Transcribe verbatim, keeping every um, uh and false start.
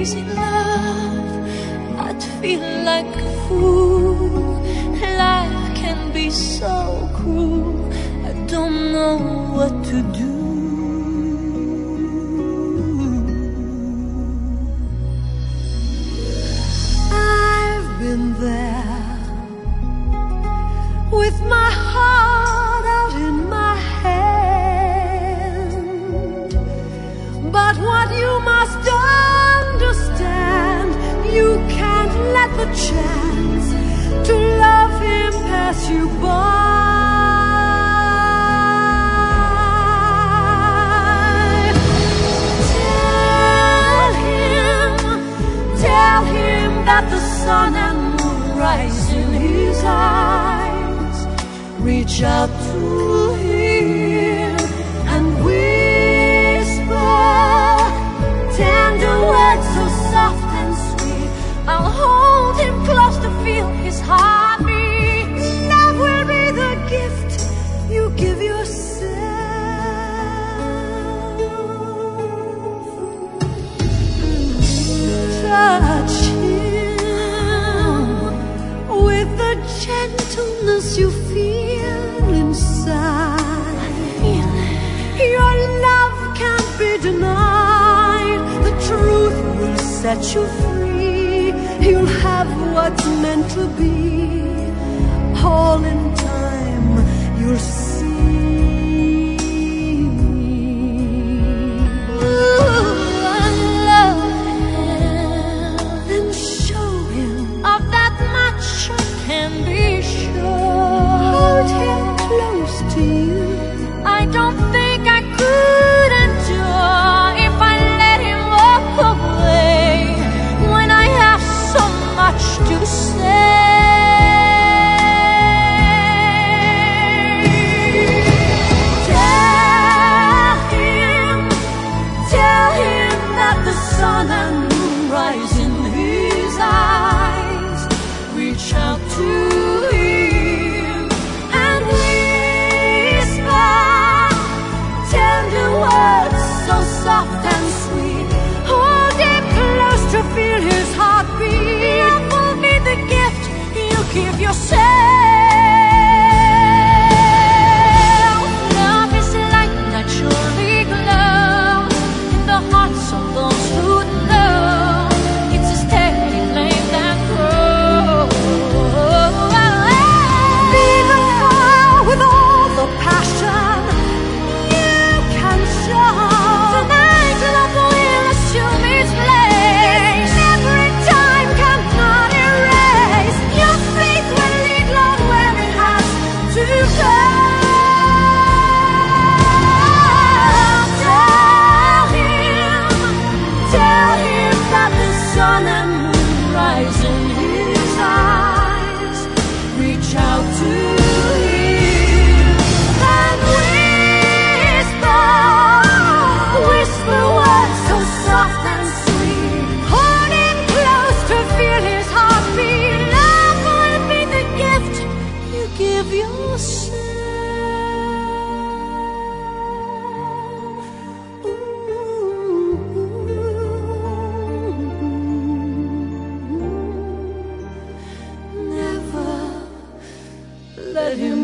crazy love, I'd feel like a fool. Life can be so cruel, I don't know what to do. I've been there with my heart out in my hand, but what you must understand, you can't let the chance to love him pass you by. Tell him, tell him that the sun and moon rise in his eyes. Reach out to him and whisper tender words so soft and sweet. I'll hold him close to feel his heartbeat. Love will be the gift you give yourself. Touch him with the gentleness you feel inside. Your love can't be denied. The truth will set you free. You'll have what's meant to be. All in time you'll see. Ooh, I love him, and show him of that much I can be sure. Hold him close to you. I don't think I could endure if I let him walk away when I have so much to say. Tell him, tell him that the sun and moon rise in his eyes. Reach out to him and whisper tender words so soft and sweet. Hold him close to feel his heartbeat. Love will be the gift you give yourself. Love is like naturally glow in the hearts of those who know. It's a steady flame that grows. Be the fire with all the passion you can show. Tonight love will assume its place. Every time cannot erase. Your faith will lead Lord where it has to go. Tell him, tell him that the sun and moon rise in his eyes. Reach out to him and whisper, whisper words so soft and sweet. Hold him close to feel his heartbeat. Love will be the gift you give yourself. Never let him